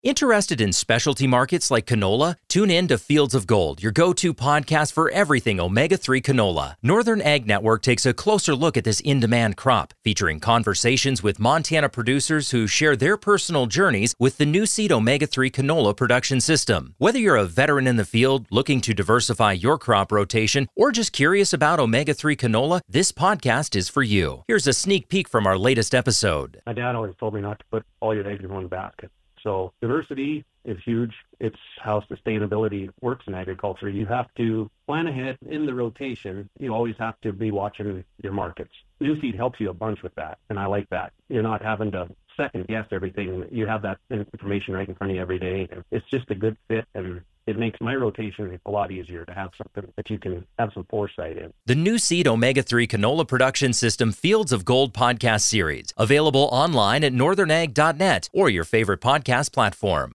Interested in specialty markets like canola? Tune in to Fields of Gold, your go-to podcast for everything omega-3 canola. Northern Ag Network takes a closer look at this in-demand crop, featuring conversations with Montana producers who share their personal journeys with the Nuseed omega-3 canola production system. Whether you're a veteran in the field looking to diversify your crop rotation or just curious about omega-3 canola, this podcast is for you. Here's a sneak peek from our latest episode. My dad always told me not to put all your eggs in one basket. So diversity is huge. It's how sustainability works in agriculture. You have to plan ahead in the rotation. You always have to be watching your markets. Nuseed helps you a bunch with that, and I like that. You're not having to second guess everything. You have that information right in front of you every day. It's just a good fit, and it makes my rotation a lot easier to have something that you can have some foresight in. The Nuseed Omega-3 Canola Production System Fields of Gold podcast series, available online at northernag.net or your favorite podcast platform.